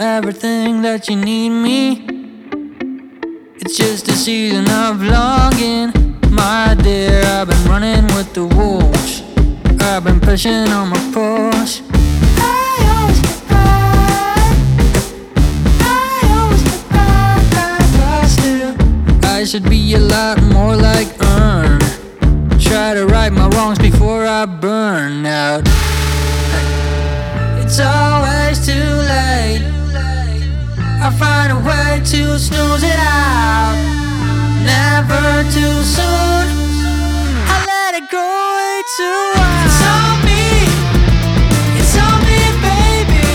everything that you need me. It's just a season of longing, my dear. I've been running with the wolves, I've been pushing on my pulse. I always get by still. I should be a lot more like Earn. Try to right my wrongs before I burn out. It's always too late. I find a way to snooze it out. Never too soon. I let it go way too wide. It's on me, it's on me, baby.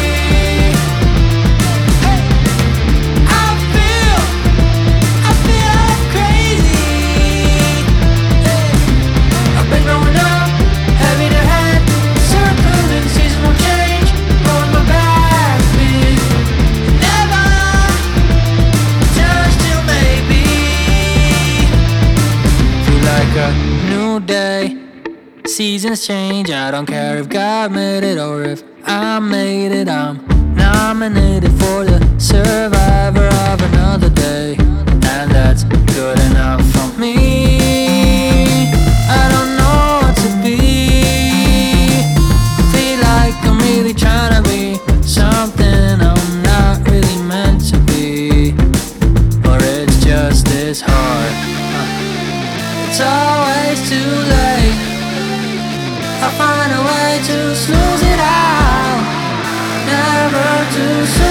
Hey, I feel like crazy. Hey, I've been growing up, heavy to head, circling seasonal change, on my back beat. Never, just till maybe. Feel like a new day. Seasons change, I don't care if God made it or if I made it. I'm nominated for the survivor of another day, and that's good enough for me. I don't know what to be. Feel like I'm really trying to be something I'm not really meant to be, or it's just this hard. It's always too late. I find a way to snooze it out. Never too soon.